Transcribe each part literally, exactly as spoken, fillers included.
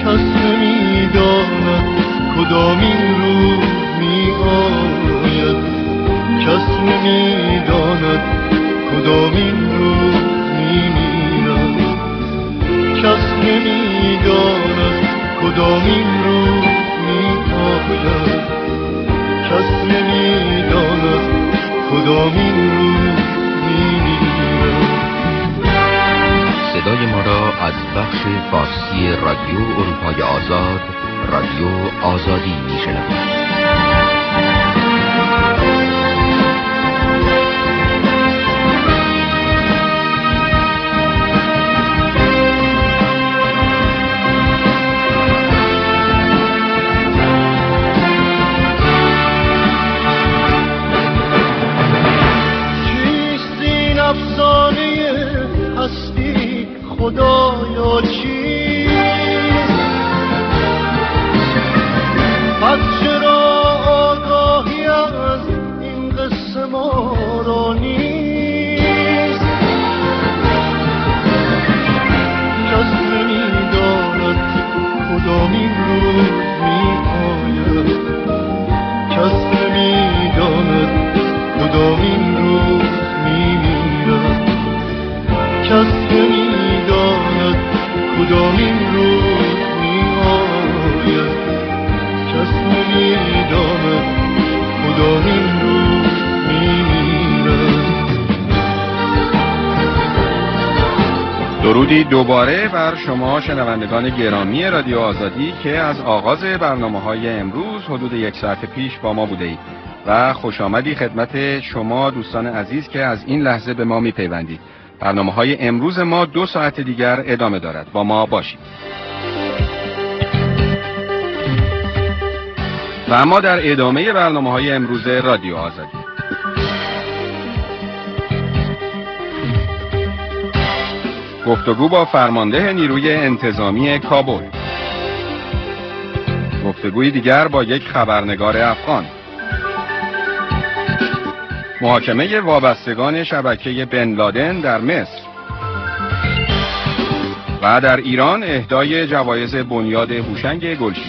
کس نمیداند کدامین روز می آید، کس نمیداند کدامین روز می میرد، کس نمیداند کدامین روز می آید، کس نمیداند کدامین روز می میرد. صدای ما را از بخش فارسی رادیو اروپای آزاد، رادیو آزادی میشنوید. افسانه هستی خدایا چیست؟ پس چرا آگاهی از این قصه ما را نیست؟ کس نمی‌داند کدامین روز می‌آید، کس نمی‌داند کدامین روز می‌میرد، کس نمی‌داند کدامین روز می‌آید، کس نمی‌داند کدامین روز می‌میرد. درودی دوباره بر شما شنوندگان گرامی رادیو آزادی که از آغاز برنامه‌های امروز حدود یک ساعت پیش با ما بوده اید و خوش آمدی خدمت شما دوستان عزیز که از این لحظه به ما میپیوندید. برنامه‌های امروز ما دو ساعت دیگر ادامه دارد. با ما باشید. و اما در ادامه برنامه‌های امروز رادیو آزادی گفتگو با فرمانده نیروی انتظامی کابل، گفتگوی دیگر با یک خبرنگار افغان، محاکمه وابستگان شبکه بن لادن در مصر و در ایران اهدای جوایز بنیاد هوشنگ گلشید.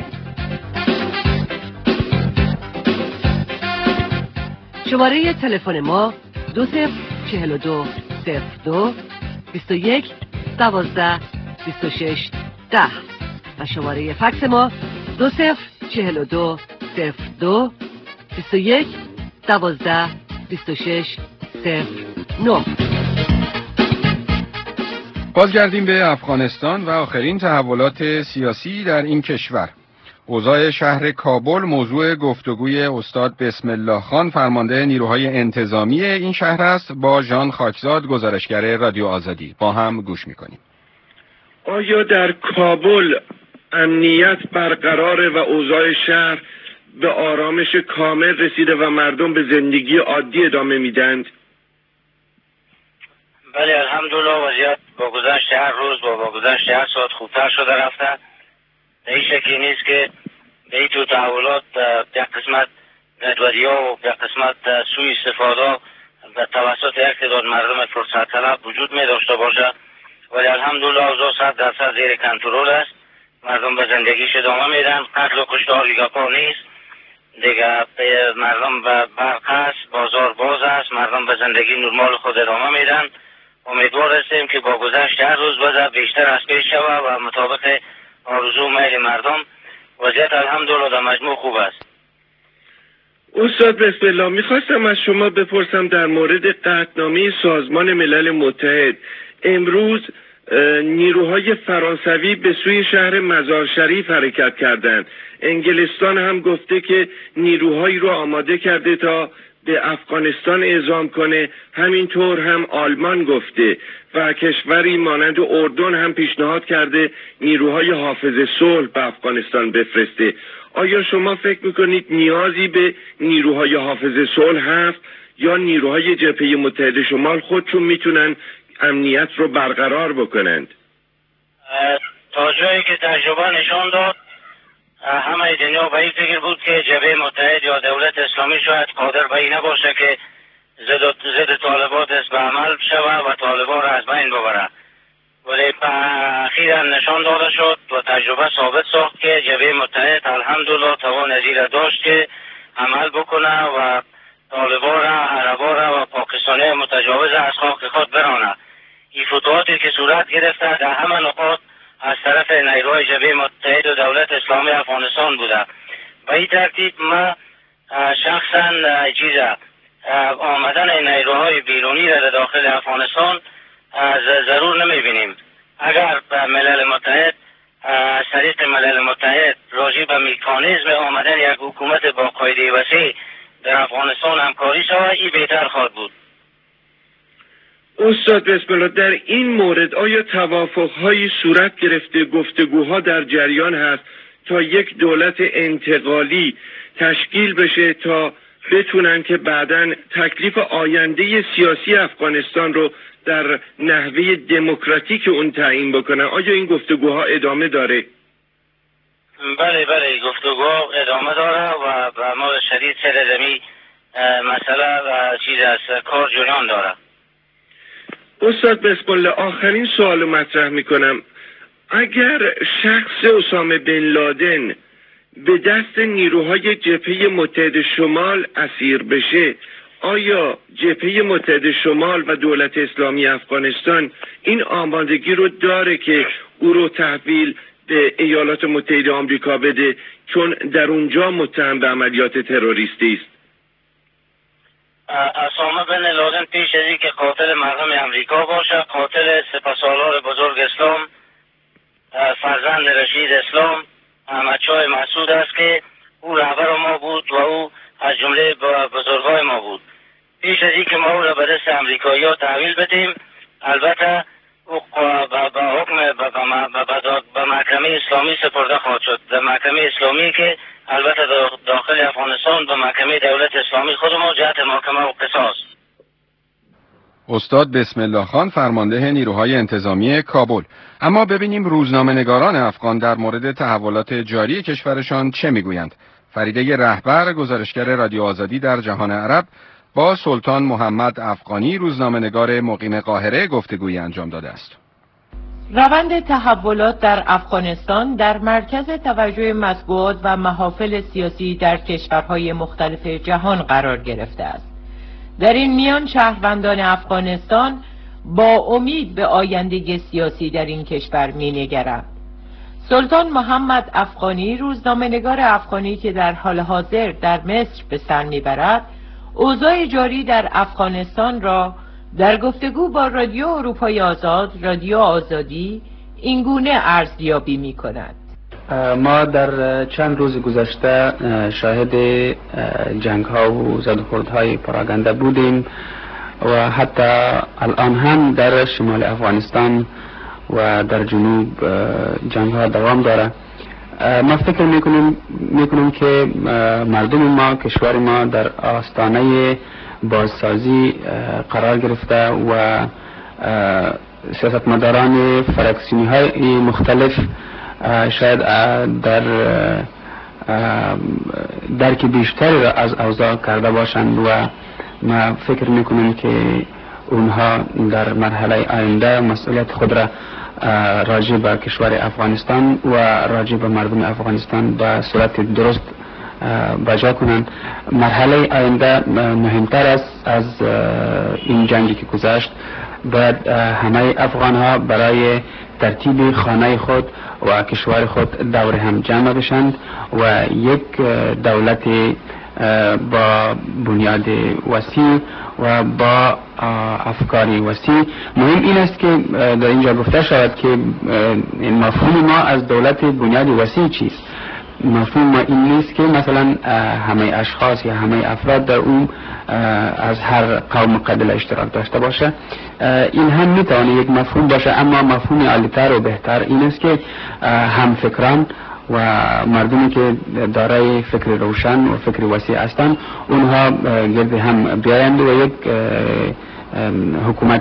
شماره تلفن ما دو صفر چهل و دو صفر دو بیست و یک دوازده بیست و شش ده و شماره فکس ما دو صفر چهل و دو صفر دو بیست و یک دوازده بیست و شش صفر نه. بازگردیم به افغانستان و آخرین تحولات سیاسی در این کشور. اوضاع شهر کابل موضوع گفتگوی استاد بسم الله خان فرمانده نیروهای انتظامی این شهر است. با ژان خاکزاد گزارشگر رادیو آزادی با هم گوش میکنیم. آیا در کابل امنیت برقراره و اوضاع شهر به آرامش کامل رسیده و مردم به زندگی عادی ادامه میدند؟ بله الحمدلله وضعیت با گذشت هر روز با با گذشت هر ساعت خوبتر شده رفته. به این شکلی نیست که به این تو تحولات یک قسمت ندودی‌ها و یک قسمت سوء استفاده به توسط اقتدار مردم فرصت طلب وجود می داشته باشه، ولی الحمدلله اوضاع صد درصد زیر کنترل است. مردم به زندگیش ادامه میدن، قتل و کشتار دیگه پا نیست دیگه، مردم به برق است، بازار باز است، مردم به زندگی نرمال خود ادامه میدن. امیدوار هستیم که با گذشت هر روز وضع بیشتر از پیش شود و مطابق آرزو میل مردم وضعیت الحمدلله در مجموع خوب است. استاد بسم الله، میخواستم از شما بپرسم در مورد قطعنامه سازمان ملل متحد. امروز نیروهای فرانسوی به سوی شهر مزار شریف حرکت کردند. انگلستان هم گفته که نیروهایی رو آماده کرده تا به افغانستان اعزام کنه، همینطور هم آلمان گفته و کشوری مانند اردن هم پیشنهاد کرده نیروهای حافظ صلح به افغانستان بفرسته. آیا شما فکر میکنید نیازی به نیروهای حافظ صلح هست یا نیروهای جبهه متحد شمال خودشون میتونن امنیت رو برقرار بکنند؟ تا جایی که تجربه نشان داد همه دنیا به این فکر بود که جبهه متحد یا دولت اسلامی شاید قادر به این نباشه که ضد ضد طالبات است به عمل شود و طالبان را از بین ببره، ولی اخیراً نشان داده شد و تجربه ثابت ساخت که جبهه متحد الحمدلله توان نظیر داشت که عمل بکنه و طالبان را، عربا را و پاکستانی متجاوز از خاک خود برانه. این فتوحاتی که صورت گرفته در همه نقاط از طرف نیروهای جبهه متحد و دولت اسلامی افغانستان بوده. به این ترتیب ما شخصا چیزا آمدن نیروهای بیرونی را داخل افغانستان ضرور نمیبینیم. اگر به ملل متحد از طریق ملل متحد راجع به مکانیزم آمدن یک حکومت با قاعده وسیع در افغانستان همکاری شود، این بهتر خواهد بود. استاد بسم الله، در این مورد آیا توافق‌هایی صورت گرفته، گفتگوها در جریان هست تا یک دولت انتقالی تشکیل بشه تا بتونن که بعداً تکلیف آینده سیاسی افغانستان رو در نحوه دموکراتیک اون تعیین بکنن؟ آیا این گفتگوها ادامه داره؟ بله بله گفتگوها ادامه داره و به امر شدید سر زمین مسئله و چیز از کار جریان داره. استاد بسم الله، آخرین سوال مطرح میکنم. اگر شخص اسامه بن لادن به دست نیروهای جبهه متحد شمال اسیر بشه، آیا جبهه متحد شمال و دولت اسلامی افغانستان این آمادگی رو داره که او رو تحویل به ایالات متحده آمریکا بده، چون در اونجا متهم به عملیات تروریستی است؟ اسامه بن لادن پیش از این که قاتل مرحوم امریکا باشه، قاتل سپهسالار بزرگ اسلام، فرزند رشید اسلام، احمد شاه مسعود است که او رهبر ما بود و او از جمله بزرگای ما بود. پیش از این که ما او را به دست امریکایی ها تحویل بدیم، البته او به حکم به محکمه اسلامی سپرده خواهد شد. در محکمه اسلامی که البته داخل افغانستان به محکمه دولت اسلامی خود ما جهت محکمه و قصاص. استاد بسم الله خان، فرمانده نیروهای انتظامی کابل. اما ببینیم روزنامه‌نگاران افغان در مورد تحولات جاری کشورشان چه میگویند. فریده رهبر، گزارشگر رادیو آزادی در جهان عرب، با سلطان محمد افغانی، روزنامه‌نگار مقیم قاهره، گفتگویی انجام داده است. روند تحولات در افغانستان در مرکز توجه مطبوعات و محافل سیاسی در کشورهای مختلف جهان قرار گرفته است. در این میان شهروندان افغانستان با امید به آینده سیاسی در این کشور می‌نگرند. سلطان محمد افغانی، روزنامه‌نگار افغانی که در حال حاضر در مصر به سر می‌برد، اوضاع جاری در افغانستان را در گفتگو با رادیو اروپای آزاد، رادیو آزادی، اینگونه ارزیابی می‌کند. ما در چند روز گذشته شاهد جنگ ها و زد و خوردهای پراگنده بودیم و حتی الان هم در شمال افغانستان و در جنوب جنگ ها دوام داره. ما فکر میکنیم میکنیم که مردم ما، کشور ما در آستانه بازسازی قرار گرفته و سیاستمداران فراکسیونی های مختلف شاید در درک بیشتری را از اوضاع کرده باشند و ما فکر میکنیم که اونها در مرحله آینده مسئولیت خود را راجع به کشور افغانستان و راجع به مردم افغانستان به صورت درست بجا کنند. مرحله آینده مهمتر است از این جنگی که گذشت. باید همه افغان ها برای ترتیب خانه خود و کشور خود دور هم جمع بشند و یک دولت با بنیاد وسیع و با افکاری وسیع. مهم این است که در اینجا گفته شود که مفهوم ما از دولت بنیاد وسیع چیست. مفهوم ما این نیست که مثلا همه اشخاص یا همه افراد در اون از هر قوم و قبیله اشتراک داشته باشه. این هم میتونه یک مفهوم باشه، اما مفهوم عالی‌تر و بهتر این است که هم فکران و مردمی که دارای فکر روشن و فکر وسیع هستند اونها گرد هم بیایند و یک حکومت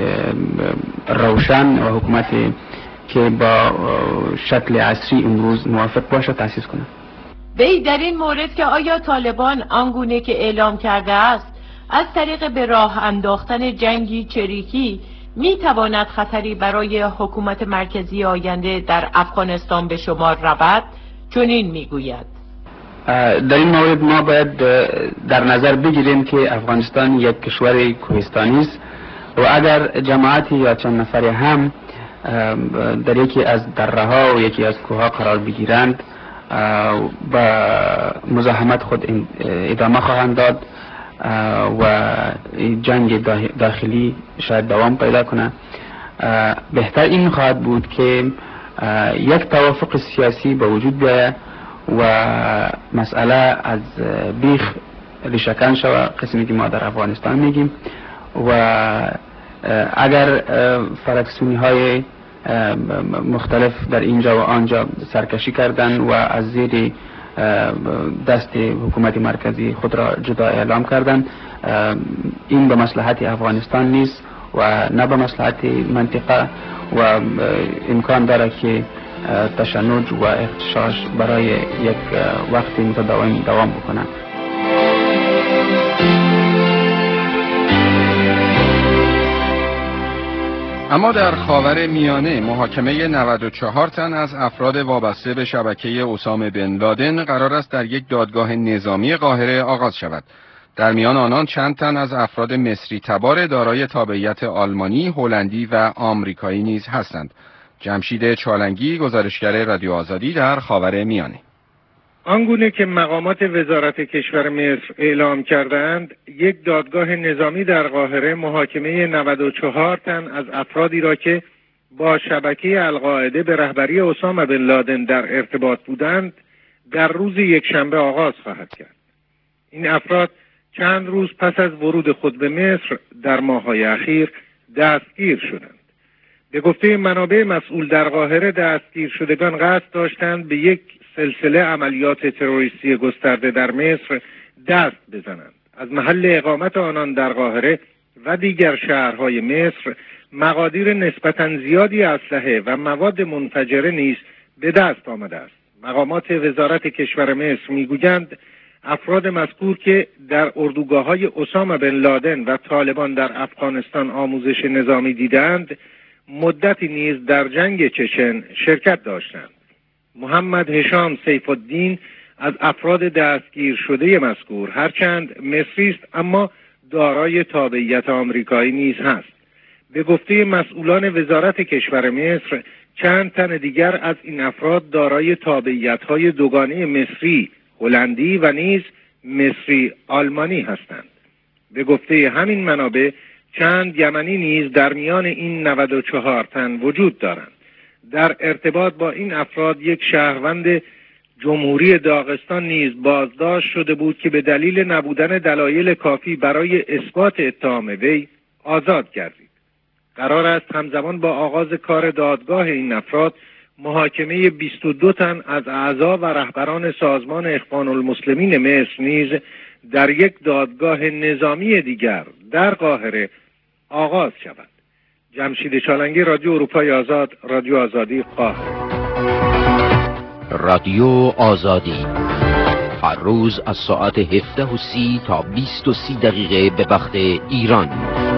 روشن و حکومت که با شکل عصری امروز موافق باشه تأسیس کنه. وی در این مورد که آیا طالبان آنگونه که اعلام کرده است از طریق به راه انداختن جنگی چریکی می تواند خطری برای حکومت مرکزی آینده در افغانستان به شمار رود؟ چنین می گوید: در این مورد ما باید در نظر بگیریم که افغانستان یک کشور کوهستانی است و اگر جماعتی یا چند نفری هم در یکی از دره‌ها و یکی از کوه‌ها قرار بگیرند و مزاحمت خود ادامه خواهند داد و جنگ داخلی شاید دوام پیدا کنه، بهتر این خواهد بود که یک توافق سیاسی به وجود بیاید و مسئله از بیخ ریشه‌کن شود، قسمی که ما در افغانستان میگیم، و اگر فرکسونی های مختلف در اینجا و آنجا سرکشی کردن و از زیر دست حکومت مرکزی خود را جدا اعلام کردن، این به مصلحت افغانستان نیست و نه به مصلحت منطقه و امکان داره که تشنج و اغتشاش برای یک وقت متداوم دوام بکنه. اما در خاور میانه محاکمه نود و چهار تن از افراد وابسته به شبکه اسامه بن لادن قرار است در یک دادگاه نظامی قاهره آغاز شود. در میان آنان چند تن از افراد مصری تبار دارای تابعیت آلمانی، هلندی و آمریکایی نیز هستند. جمشید چالنگی، گزارشگر رادیو آزادی در خاور میانه. آنگونه که مقامات وزارت کشور مصر اعلام کردند، یک دادگاه نظامی در قاهره محاکمه نود و چهار تن از افرادی را که با شبکه القاعده به رهبری اسامه بن لادن در ارتباط بودند در روز یکشنبه آغاز خواهد کرد. این افراد چند روز پس از ورود خود به مصر در ماه‌های اخیر دستگیر شدند. به گفته منابع مسئول در قاهره، دستگیر شدگان قصد داشتند به یک سلسله عملیات تروریستی گسترده در مصر دست بزنند. از محل اقامت آنان در قاهره و دیگر شهرهای مصر مقادیر نسبتاً زیادی اسلحه و مواد منفجره نیز به دست آمده است. مقامات وزارت کشور مصر میگویند افراد مذکور که در اردوگاه‌های اسامه بن لادن و طالبان در افغانستان آموزش نظامی دیدند، مدتی نیز در جنگ چچن شرکت داشتند. محمد هشام سیف الدین از افراد دستگیر شده مذکور هرچند مصری است اما دارای تابعیت آمریکایی نیز هست. به گفته مسئولان وزارت کشور مصر، چند تن دیگر از این افراد دارای تابعیت‌های دوگانه مصری، هلندی و نیز مصری آلمانی هستند. به گفته همین منابع، چند یمنی نیز در میان این نود و چهار تن وجود دارند. در ارتباط با این افراد یک شهروند جمهوری داغستان نیز بازداشت شده بود که به دلیل نبودن دلایل کافی برای اثبات اتهام وی آزاد گردید. قرار است همزمان با آغاز کار دادگاه این افراد محاکمه بیست و دو تن از اعضا و رهبران سازمان اخوان المسلمین مصر نیز در یک دادگاه نظامی دیگر در قاهره آغاز شود. جمشید چالنگی، رادیو اروپای آزاد، رادیو آزادی، قاهره. رادیو آزادی هر روز از ساعت هفده و سی تا بیست و سی دقیقه به وقت ایران.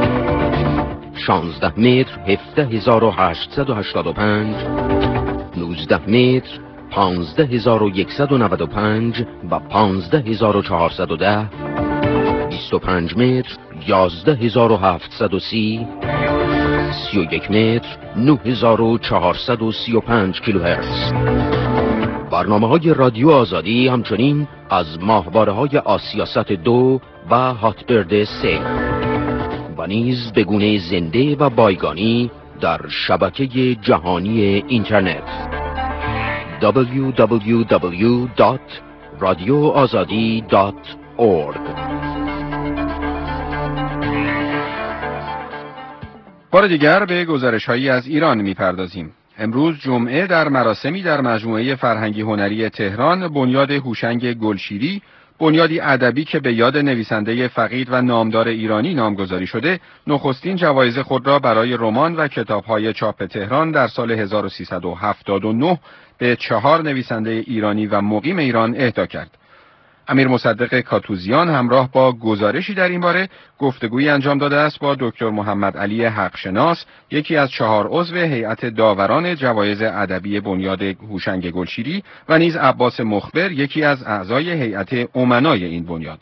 شانزده متر هفده هزار و هشتصد و هشتاد و پنج، نوزده متر پانزده هزار و یکصد و نود و پنج و پانزده هزار و چهارصد و ده، بیست و پنج متر یازده هزار و هفتصد و سی، سی و یک متر نه هزار و چهارصد و سی و پنج کیلوهرتز. برنامه های رادیو آزادی همچنین از ماهواره های آسیاست دو و هاتبرد سه و نیز به گونه زنده و بایگانی در شبکه جهانی اینترنت دبلیو دبلیو دبلیو دات رادیو آزادی دات اورگ. بار دیگر به گزارش‌هایی از ایران می‌پردازیم. امروز جمعه در مراسمی در مجموعه فرهنگی هنری تهران بنیاد هوشنگ گلشیری، بنیادی ادبی که به یاد نویسنده فقید و نامدار ایرانی نامگذاری شده، نخستین جوایز خود را برای رمان و کتاب‌های چاپ تهران در سال هزار و سیصد و هفتاد و نه به چهار نویسنده ایرانی و مقیم ایران اهدا کرد. امیر مصدق کاتوزیان همراه با گزارشی در این باره گفتگویی انجام داده است با دکتر محمد علی حقشناس، یکی از چهار عضو هیئت داوران جوایز ادبی بنیاد هوشنگ گلشیری و نیز عباس مخبر، یکی از اعضای هیئت امنای این بنیاد.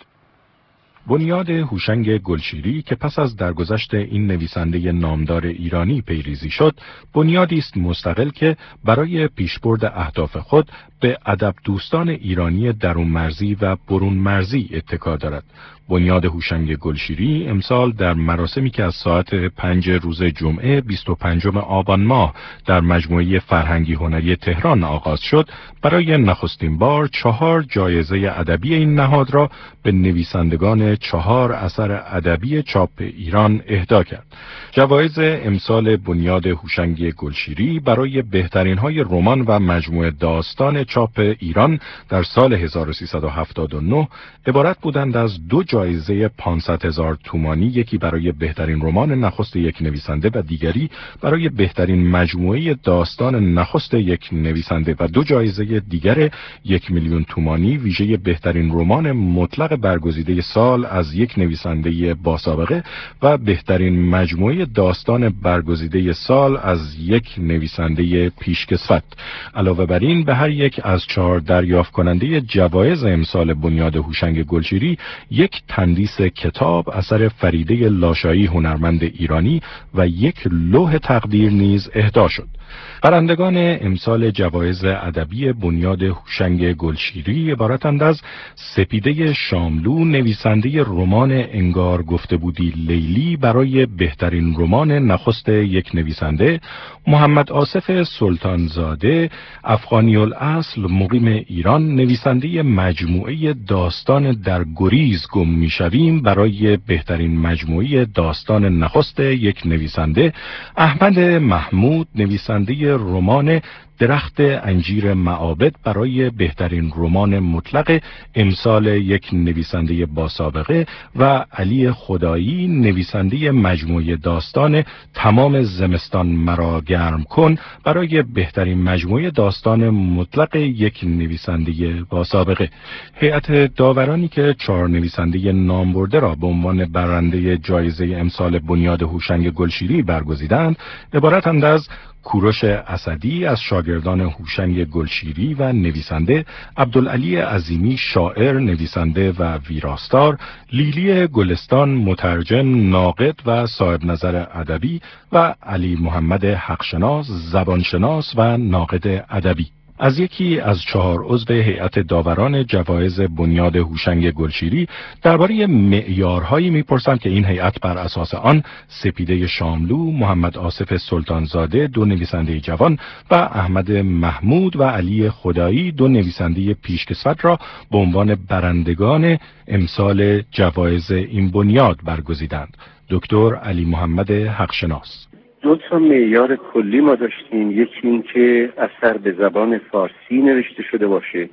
بنیاد هوشنگ گلشیری که پس از درگذشت این نویسنده نامدار ایرانی پیریزی شد، بنیادی است مستقل که برای پیشبرد اهداف خود به ادب دوستان ایرانی درون مرزی و برون مرزی اتکا دارد. بنیاد هوشنگ گلشیری امسال در مراسمی که از ساعت پنج روز جمعه بیست و پنجم آبان ماه در مجموعه فرهنگی هنری تهران آغاز شد، برای نخستین بار چهار جایزه ادبی این نهاد را به نویسندگان چهار اثر ادبی چاپ ایران اهدا کرد. جوایز امسال بنیاد هوشنگ گلشیری برای بهترین های رمان و مجموعه داستان چاپ ایران در سال هزار و سیصد و هفتاد و نه عبارت بودند از دو جایزه پانصد هزار تومانی، یکی برای بهترین رمان نخست یک نویسنده و دیگری برای بهترین مجموعه داستان نخست یک نویسنده، و دو جایزه دیگر یک میلیون تومانی ویژه بهترین رمان مطلق برگزیده سال از یک نویسنده با سابقه و بهترین مجموعه داستان برگزیده سال از یک نویسنده پیشکسوت. علاوه بر این به هر یک از چهار دریافت کننده جوایز امسال بنیاد هوشنگ گلشیری یک تندیس کتاب اثر فریده لاشایی هنرمند ایرانی و یک لوح تقدیر نیز اهدا شد. برندگان امسال جوایز ادبی بنیاد هوشنگ گلشیری عبارتند از سپیده شاملو، نویسنده رمان انگار گفته بودی لیلی برای بهترین رمان نخست یک نویسنده، محمد آصف سلطانزاده، افغانی الاصل مقیم ایران، نویسنده مجموعه داستان در گریز گم میشویم برای بهترین مجموعه داستان نخست یک نویسنده، احمد محمود، نویسنده رمان درخت انجیر معابد برای بهترین رمان مطلق امسال یک نویسنده با سابقه، و علی خدایی، نویسنده مجموعه داستان تمام زمستان مرا گرم کن برای بهترین مجموعه داستان مطلق یک نویسنده با سابقه. هیئت داورانی که چهار نویسنده نامبرده را به عنوان برنده جایزه امسال بنیاد هوشنگ گلشیری برگزیدند عبارتند از کوروش اسدی از شاگردان هوشنگ گلشیری و نویسنده، عبدالعلی عظیمی شاعر، نویسنده و ویراستار، لیلی گلستان مترجم، ناقد و صاحب نظر ادبی، و علی محمد حقشناس زبانشناس و ناقد ادبی. از یکی از چهار عضو هیئت داوران جوایز بنیاد هوشنگ گلشیری درباره معیارهایی میپرسند که این هیئت بر اساس آن سپیده شاملو، محمد آصف سلطانزاده، دو نویسنده جوان، و احمد محمود و علی خدایی، دو نویسنده پیشکسوت را به عنوان برندگان امسال جوایز این بنیاد برگزیدند. دکتر علی محمد حقشناس: دو تا معیار کلی ما داشتیم، یکی این که اثر به زبان فارسی نوشته شده باشه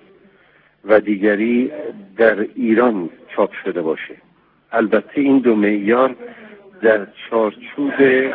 و دیگری در ایران چاپ شده باشه. البته این دو معیار در چارچوب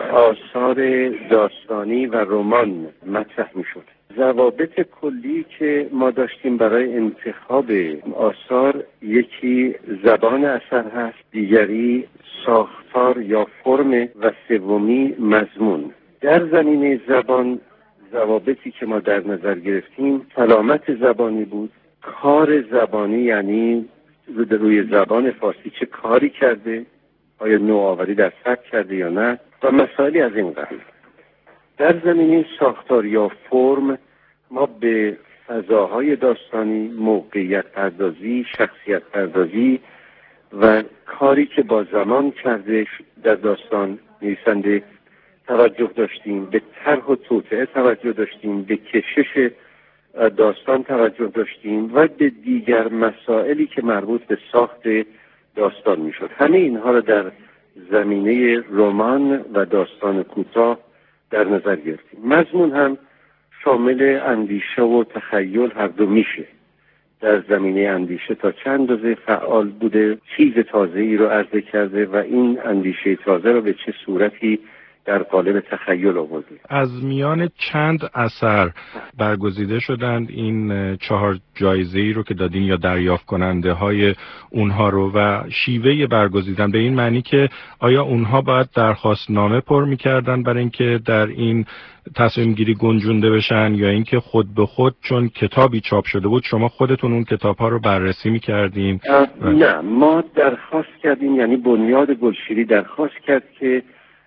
آثار داستانی و رمان مطرح می شد. ضوابط کلی که ما داشتیم برای انتخاب آثار، یکی زبان اثر هست، دیگری ساختار یا فرم، و سومی مضمون. در زمینه زبان ضوابطی که ما در نظر گرفتیم سلامت زبانی بود، کار زبانی یعنی روی زبان فارسی چه کاری کرده، آیا نوآوری در سبک کرده یا نه، و مسائلی از این قبیل. در زمینه ساختار یا فرم ما به فضاهای داستانی، موقعیت پردازی، شخصیت پردازی و کاری که با زمان کرده در داستان نویسنده توجه داشتیم، به طرح و توطئه توجه داشتیم، به کشش داستان توجه داشتیم و به دیگر مسائلی که مربوط به ساخت داستان میشد. همه اینها را در زمینه رمان و داستان کوتاه در نظر گرفتیم. مضمون هم شامل اندیشه و تخیل هر دو میشه. در زمینه اندیشه تا چند اندازه فعال بوده، چیز تازه‌ای رو عرضه کرده و این اندیشه تازه رو به چه صورتی در قالب تخیل آوردیم. از میان چند اثر برگزیده شدند این چهار جایزه‌ای رو که دادین یا دریافت کننده های اونها رو و شیوه برگزیدن به این معنی که آیا اونها باید درخواست نامه پر می‌کردن برای اینکه در این تصمیم گیری گنجونده بشن یا اینکه خود به خود چون کتابی چاپ شده بود شما خودتون اون کتاب‌ها رو بررسی می‌کردین؟ نه، ما درخواست کردیم، یعنی بنیاد گلشیری درخواست کرد که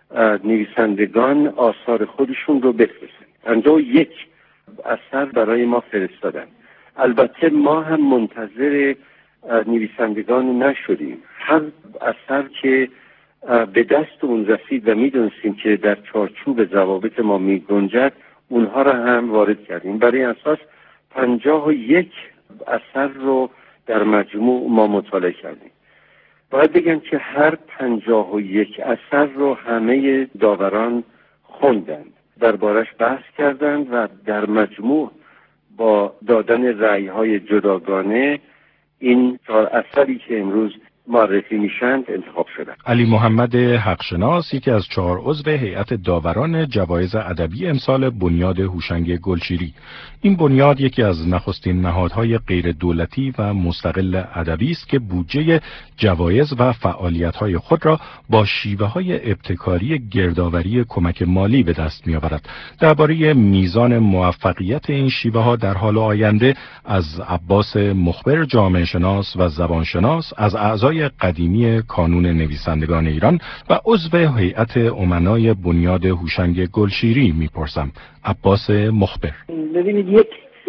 نویسندگان آثار خودشون رو بفرستن. پنجاه و یک اثر برای ما فرستادن. البته ما هم منتظر نویسندگان نشدیم. هر اثر که به دست اون رسید و میدونستیم که در چارچوب ضوابط ما میگنجد اونها را هم وارد کردیم. برای اساس پنجاه و یک اثر رو در مجموع ما مطالعه کردیم. باید بگم که هر پنجاه و یک اثر رو همه داوران خوندند، دربارش بحث کردند و در مجموع با دادن رأی‌های جداگانه این چهار اثری که امروز معرفی میشند انتخاب شدند. علی محمد حقشناس یکی از چهار عضو هیئت داوران جوایز ادبی امسال بنیاد هوشنگ گلشیری. این بنیاد یکی از نخستین نهادهای غیر دولتی و مستقل ادبی است که بودجه جوایز و فعالیت‌های خود را با شیوه‌های ابتکاری گردآوری کمک مالی به دست می‌آورد. درباره میزان موفقیت این شیوه‌ها در حال آینده از عباس مخبر جامعه شناس و زبانشناس، از اعضای قدیمی کانون نویسندگان ایران و عضو هیئت امنای بنیاد هوشنگ گلشیری میپرسم. عباس مخبر: ببینید، یک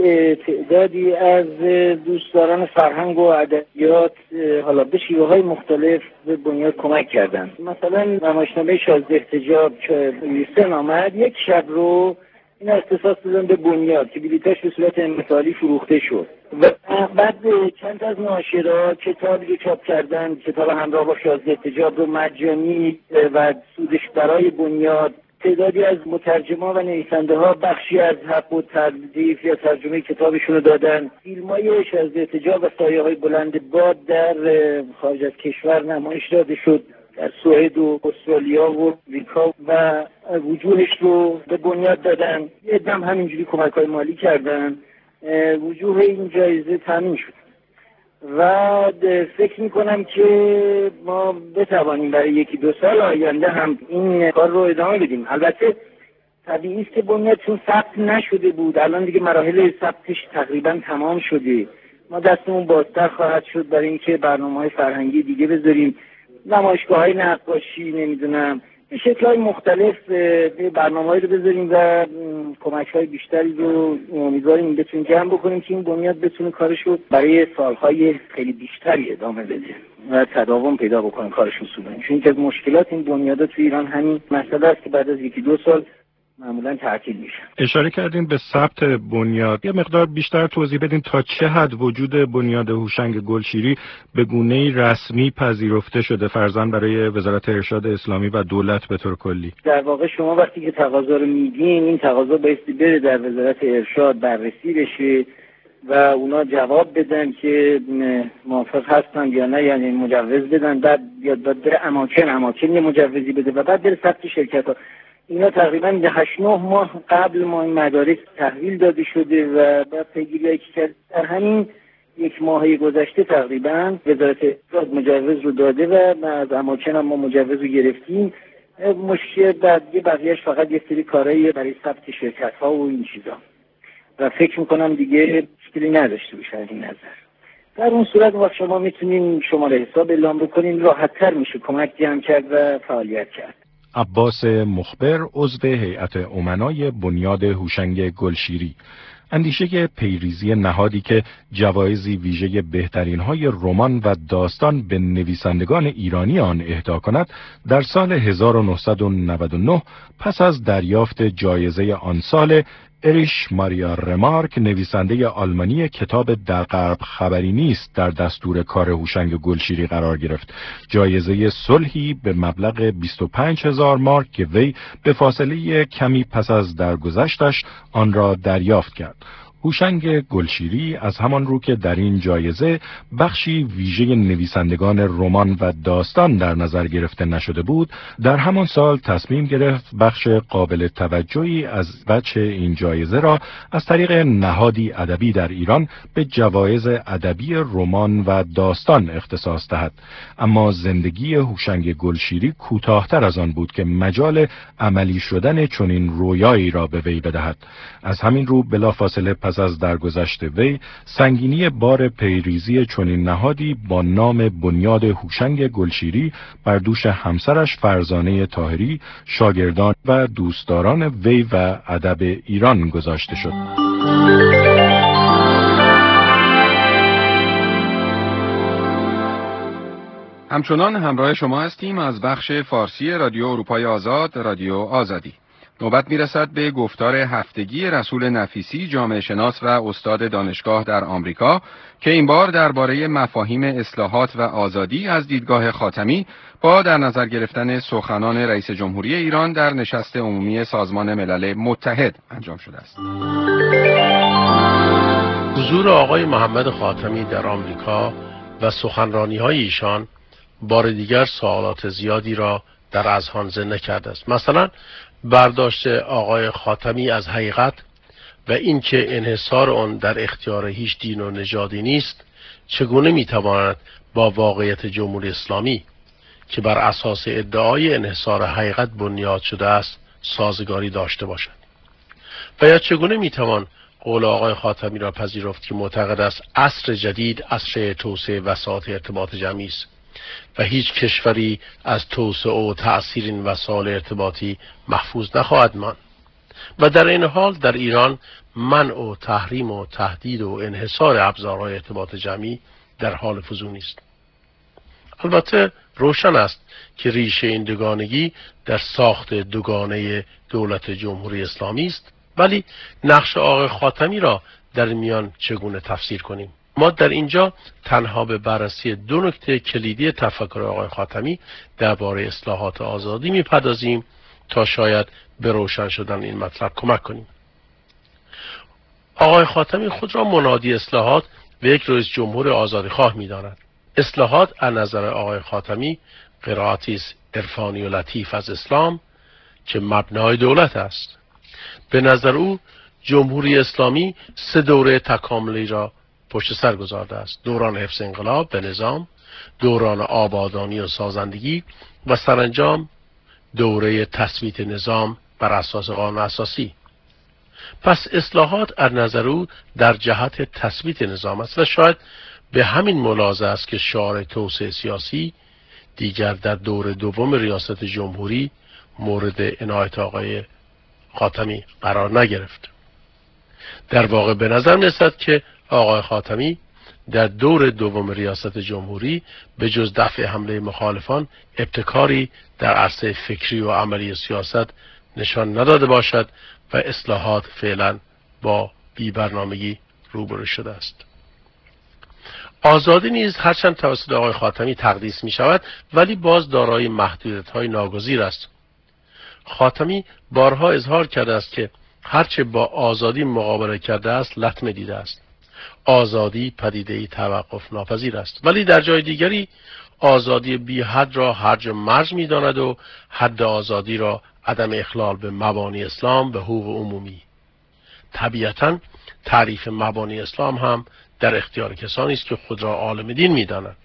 تعدادی از دوستداران فرهنگ و ادبیات حالا به شیوه‌های مختلف به بنیاد کمک کردند. مثلا نمایشنامه شازده احتجاب که نویسن آمد، یک شب رو این اختصاص دادن به بنیاد که بلیطاش به صورت انتقالی فروخته شد و بعد چند از ناشرا کتابی رو چاپ کردن، کتاب همراه با شازده احتجاب رو مجانی و سودش برای بنیاد. تعدادی از مترجمان و نویسنده ها بخشی از حق و تردیف یا ترجمه کتابشون رو دادن. فیلم‌های شازده احتجاب و سایه های بلند باد در خارج از کشور نمایش داده شد، در سوئد و استرالیا و امریکا، و وجوهش رو به بنیاد دادن. یه دم همینجوری کمک‌های مالی کردن. وجوه این جایزه تامین شد و فکر میکنم که ما بتوانیم برای یکی دو سال آینده هم این کار رو ادامه بدیم. البته طبیعی است که بنیاد چون ثبت نشده بود، الان دیگه مراحل ثبتش تقریبا تمام شده. ما دستمون بازتر خواهد شد برای اینکه برنامه‌های فرهنگی دیگه بذاریم، نمایشگاه‌های نقاشی، نمیدونم به شکل‌های مختلف برنامه‌هایی رو بذاریم و کمک‌های بیشتری رو امیدواریم بتونیم جمع بکنیم که این بنیاد بتونه کارش رو برای سال‌های خیلی بیشتری ادامه بده و تداوم پیدا بکنه کارش اصولاً. چون که از مشکلات این بنیادات تو ایران همین مسئله است که بعد از یکی دو سال معمولا تعطیل میشن. اشاره کردین به ثبت بنیاد. یه مقدار بیشتر توضیح بدین تا چه حد وجود بنیاد هوشنگ گلشیری به گونه‌ای رسمی پذیرفته شده، فرضاً برای وزارت ارشاد اسلامی و دولت به طور کلی؟ در واقع شما وقتی که تقاضا رو میدین، این تقاضا بایستی بره در وزارت ارشاد بررسی بشه و اونا جواب بدن که موافق هستن یا نه، یعنی مجوز بدن، بعد بیاد بره اماکن اماکن یه مجوزی بده و بعد بره ثبت شرکت‌ها. اینا تقریبا هشت نه ماه قبل ما این مدارک تحویل داده شده و بعد پیگیری که کرد. در همین یک ماهی گذشته تقریبا وزارت اقتصاد مجوز رو داده و از اماکن هم ما مجوز رو گرفتیم. مشکل بعدی بقیهش فقط یه سری کارهایی برای ثبت شرکت ها و این چیزا و فکر میکنم دیگه مشکلی نداشته باشه از این نظر. در اون صورت وقت شما میتونین شماره حساب اعلام بکنین، راحت تر میشه کمک جمع کرد و فعالیت کرد. عباس مخبر، عضو هیئت امنای بنیاد هوشنگ گلشیری. اندیشه پیریزی نهادی که جوایزی ویژه بهترین‌های رمان و داستان به نویسندگان ایرانی آن اهدا کند، در سال هزار و نهصد و نود و نه پس از دریافت جایزه آن سال اریش ماریا رمارک، نویسنده آلمانی کتاب در غرب خبری نیست، در دستور کار هوشنگ گلشیری قرار گرفت. جایزه صلحی به مبلغ بیست و پنج هزار مارک که وی به فاصله کمی پس از درگذشتش آن را دریافت کرد. هوشنگ گلشیری از همان رو که در این جایزه بخشی ویژه نویسندگان رمان و داستان در نظر گرفته نشده بود، در همان سال تصمیم گرفت بخش قابل توجهی از بچه این جایزه را از طریق نهادی ادبی در ایران به جوایز ادبی رمان و داستان اختصاص دهد. اما زندگی هوشنگ گلشیری کوتاه‌تر از آن بود که مجال عملی شدن چنین رویایی را به وی بدهد. از همین رو بلافاصله پس از درگذشت وی سنگینی بار پیریزی چنین نهادی با نام بنیاد هوشنگ گلشیری بر دوش همسرش فرزانه طاهری، شاگردان و دوستداران وی و ادب ایران گذاشته شد. همچنان همراه شما هستیم از بخش فارسی رادیو اروپای آزاد، رادیو آزادی. نوبت میرسد به گفتار هفتگی رسول نفیسی، جامعه شناس و استاد دانشگاه در آمریکا، که این بار درباره مفاهیم اصلاحات و آزادی از دیدگاه خاتمی با در نظر گرفتن سخنان رئیس جمهوری ایران در نشست عمومی سازمان ملل متحد انجام شده است. حضور آقای محمد خاتمی در آمریکا و سخنرانی‌های ایشان بار دیگر سوالات زیادی را در اذهان زنده کرده است. مثلا برداشت آقای خاتمی از حقیقت و اینکه انحصار آن در اختیار هیچ دین و نژادی نیست چگونه میتواند با واقعیت جمهوری اسلامی که بر اساس ادعای انحصار حقیقت بنیاد شده است سازگاری داشته باشد؟ و یا چگونه میتوان قول آقای خاتمی را پذیرفت که معتقد است عصر جدید عصر توسعه وساط ارتباط جمعی است و هیچ کشوری از توسعه و تأثیر این وسایل ارتباطی محفوظ نخواهد ماند و در این حال در ایران منع و تحریم و تهدید و انحصار ابزارهای ارتباط جمعی در حال فزونی است. البته روشن است که ریشه این دوگانگی در ساخت دوگانه دولت جمهوری اسلامی است، ولی نقش آقای خاتمی را در میان چگونه تفسیر کنیم؟ ما در اینجا تنها به بررسی دو نکته کلیدی تفکر آقای خاتمی درباره اصلاحات آزادی میپردازیم تا شاید به روشن شدن این مطلب کمک کنیم. آقای خاتمی خود را منادی اصلاحات و یک رئیس جمهور آزادیخواه می‌داند. اصلاحات از نظر آقای خاتمی قرائتی است عرفانی و لطیف از اسلام که مبنای دولت است. به نظر او جمهوری اسلامی سه دوره تکاملی را پشت سر گذارده است: دوران حفظ انقلاب به نظام، دوران آبادانی و سازندگی و سرانجام دوره تثبیت نظام بر اساس قانون اساسی. پس اصلاحات از نظر او در جهت تثبیت نظام است و شاید به همین ملاحظه است که شعار توسعه سیاسی دیگر در دور دوم ریاست جمهوری مورد عنایت آقای خاتمی قرار نگرفت. در واقع به نظر می‌رسد که آقای خاتمی در دور دوم ریاست جمهوری به جز دفع حمله مخالفان ابتکاری در عرصه فکری و عملی سیاست نشان نداده باشد و اصلاحات فعلا با بی‌برنامگی روبرو شده است. آزادی نیز هرچند توسط آقای خاتمی تقدیس می شود ولی باز دارای محدودیت‌های ناگزیر است. خاتمی بارها اظهار کرده است که هرچه با آزادی مقابله کرده است لطمه دیده است. آزادی پدیده‌ای توقف ناپذیر است، ولی در جای دیگری آزادی بی حد را هرج و مرج می داند و حد آزادی را عدم اخلال به مبانی اسلام به حقوق عمومی. طبیعتاً تعریف مبانی اسلام هم در اختیار کسانی است که خود را عالم دین می دانند.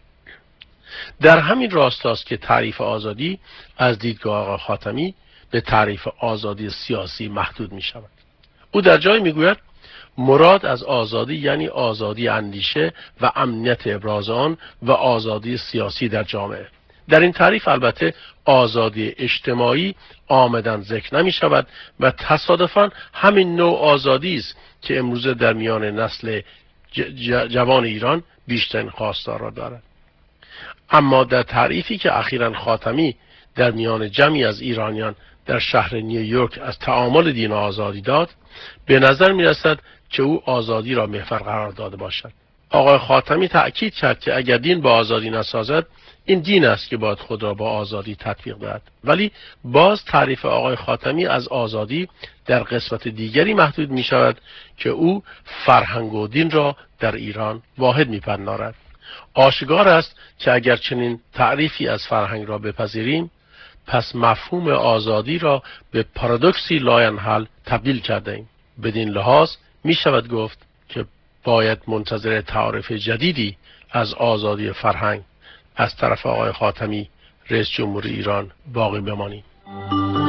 در همین راستاست که تعریف آزادی از دیدگاه آقای خاتمی به تعریف آزادی سیاسی محدود می شود. او در جای می گوید مراد از آزادی یعنی آزادی اندیشه و امنیت ابراز آن و آزادی سیاسی در جامعه. در این تعریف البته آزادی اجتماعی آمدن ذکر نمی شود و تصادفاً همین نوع آزادی است که امروزه در میان نسل جوان ایران بیشترین خواستار را دارد. اما در تعریفی که اخیراً خاتمی در میان جمعی از ایرانیان در شهر نیویورک از تعامل دین و آزادی داد، به نظر می رسد که او آزادی را محور قرار داده باشد. آقای خاتمی تأکید کرد که اگر دین با آزادی نسازد، این دین است که باید خود را با آزادی تطبیق دهد. ولی باز تعریف آقای خاتمی از آزادی در قسمت دیگری محدود می شود که او فرهنگ و دین را در ایران واحد می پندارد. آشکار است که اگر چنین تعریفی از فرهنگ را بپذیریم، پس مفهوم آزادی را به پارادوکسی لاینحل تبدیل کرده ایم. بدین لحاظ می شود گفت که باید منتظر تعارف جدیدی از آزادی فرهنگ از طرف آقای خاتمی رئیس جمهور ایران باقی بمانیم.